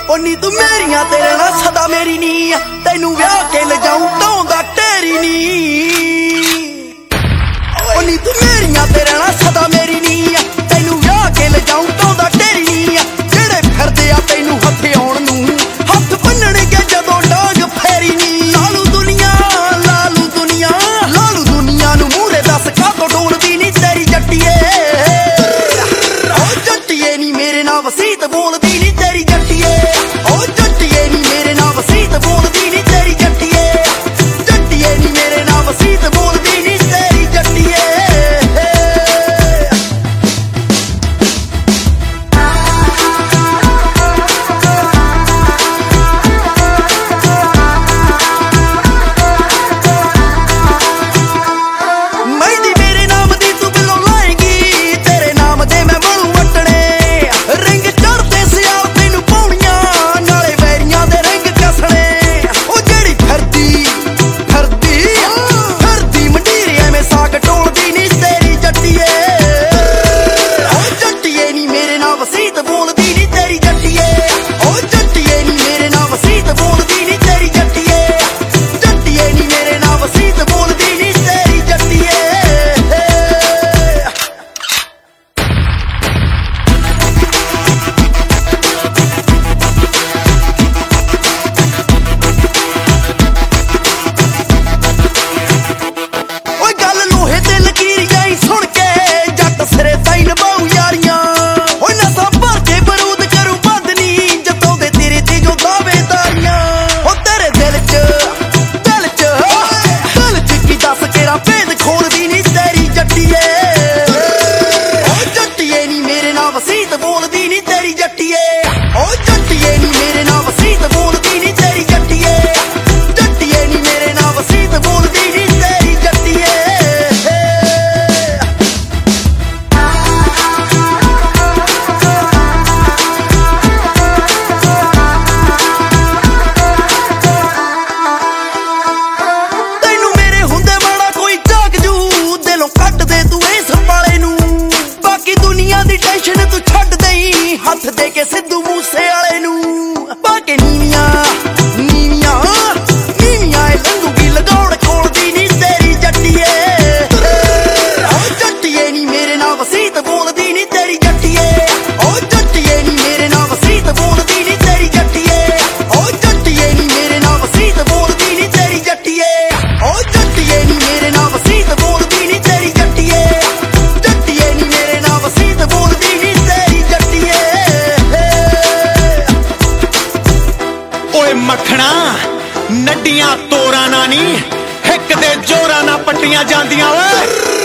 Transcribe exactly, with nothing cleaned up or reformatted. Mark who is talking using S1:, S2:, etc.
S1: ओ नी तू मेरिया तेरे ना सदा मेरी नी तेनू ब्याह के ले जाऊं ढोंदा तेरी नी ओ नी तू मेरिया तेरे ना सदा मेरी नी तेनू ब्याह के ले जाऊं ढोंदा तेरी नी जेड़े फिरदे आ तैनू हथे आउण नू हथ बन्नणगे जदों डांग फेरी नी लालू दुनिया लालू दुनिया लालू दुनिया नू मूहरे दस कातों डोलदी नी तेरी जट्टीए ओ जट्टीए नी मेरे नाल वसीत बोलदी नी तेरी जट्टीए ओ जट्टीए नी मेरे नाल वसीत बोलदी नी तेरी जट्टीए जट्टीए नी मेरे नाल वसीत बोलदी नी तेरी जट्टीए मेहंदी मेरे नाम दी तू बिलो लाएगी तेरे नाम दे मैं बनू वटने रिंग चढ़दे सियाल तैनू पाउणियां नाले वैरियां दे रिंग कसणे ओ जेड़ी फिरदी फिरदी फिरदी मंडीरे एवें साग टोलदी नी तेरी जट्टीए ओ जट्टीए नी मेरे नाल वसीत बोलदी नी तेरी जट्टीए ओ जट्टीए नी मेरे नाल वसीत बोलदी नी तेरी जट्टीए जट्टीए नी मेरे नाल वसीत बोलदी नी तेरी जट्टीए ਓਏ ਗੱਲ ਲੋਹੇ ਤੇ ਲਕੀਰ ਜਾਈ ਸੁਣ ਕੇ ਜੱਟ ਸਿਰੇ ਤਾਈ ਨਿਭਾਉ ਯਾਰੀਆਂ ਓਏ ਨਸਾਂ ਭਰ ਕੇ ਬਰੂਦ ਕਰੂ ਬੰਦ ਨੀ ਜਦੋਂ ਦੇ ਤੇਰੇ ਤੇ ਜੋ ਦਾਅਵੇਦਾਰੀਆਂ ਓ ਤੇਰੇ ਦਿਲ 'ਚ ਦਿਲ 'ਚ ਦਿਲ 'ਚ ਕੀ ਦੱਸ ਕਿਹੜਾ ਭੇਦ ਖੋਲਦੀ ਨੀ ਤੇਰੀ ਜੱਟੀਏ ਓ ਜੱਟੀਏ ਨੀ ਮੇਰੇ ਨਾਲ ਵਸੀਤ ਬੋਲਦੀ ਨੀ ਤੇਰੀ ਜੱਟੀਏ ਓ ਜੱਟੀਏ ਨੀ ਮੇਰੇ ਨਾਲ ਵਸੀਤ ਬੋਲਦੀ ਨੀ ਤੇਰੀ ਜੱਟੀਏ ਜੱਟੀਏ ਨੀ ਮੇਰੇ ਨਾਲ ਵਸੀਤ ਬੋਲਦੀ ਨੀ ਤੇਰੀ ਜੱਟੀਏ ਤੈਨੂੰ ਮੇਰੇ ਹੁੰਦੇ ਮਾੜਾ ਕੋਈ ਜਾਗ ਜੂ ਦਿਲੋਂ ਕੱਢ ਦੇ ਤੂੰ ਇਸ ਵਾਲੇ ਨੂੰ ਬਾਕੀ ਦੁਨੀਆ ਦੀ ਟੈਨਸ਼ਨ ਤੂੰ ਛੱਡ ਦੇਈ ਹੱਥ ਦੇ ਕੇ ਸਿੱਧੂ ਮੂਸੇ ਵਾਲੇ ਨੂੰ ਬਾਕੀ ਨੀਵੀਆਂ ਨੀਵੀਆਂ ਨੀਵੀਆਂ ਇਹ ਲੰਗੂਗੀ ਲਗਾਉਣ ਕੋਲਦੀ ਨੀ ਤੇਰੀ ਜੱਟੀਏ ਓ ਜੱਟੀਏ ਨੀ ਮੇਰੇ ਨਾਲ ਵਸੀਤ ਬੋਲਦੀ ਨੀ ਤੇਰੀ ਜੱਟੀਏ ਓ ਜੱਟੀਏ ਨੀ ਮੇਰੇ ਨਾਲ ਵਸੀਤ ਬੋਲਦੀ ਨੀ ਤੇਰੀ ਜੱਟੀਏ ਓ ਜੱਟੀਏ ਨੀ ਮੇਰੇ ਨਾਲ ਵਸੀਤ ਬੋਲਦੀ ਨੀ ਤੇਰੀ ਜੱਟੀਏ ਓ ਜੱਟੀਏ ਨੀ ਮੇਰੇ ਨਾਲ ਵਸੀਤ ਬੋਲਦੀ ਨੀ ਤੇਰੀ ਜੱਟੀਏ ਜੱਟੀਏ ਨੀ ਮੇਰੇ ਨਾਲ ਵਸੀਤ ਬੋਲਦੀ ਨੀ ਤੇਰੀ ਜੱਟੀਏ
S2: ਓਏ ਮੱਖਣਾ ਨੱਡੀਆਂ ਤੋਰਾਂ ਨਾ ਨੀ ਹਿੱਕ ਦੇ ਜੋਰਾਂ ਨਾ ਪੱਟੀਆਂ ਜਾਂਦੀਆਂ ਓਏ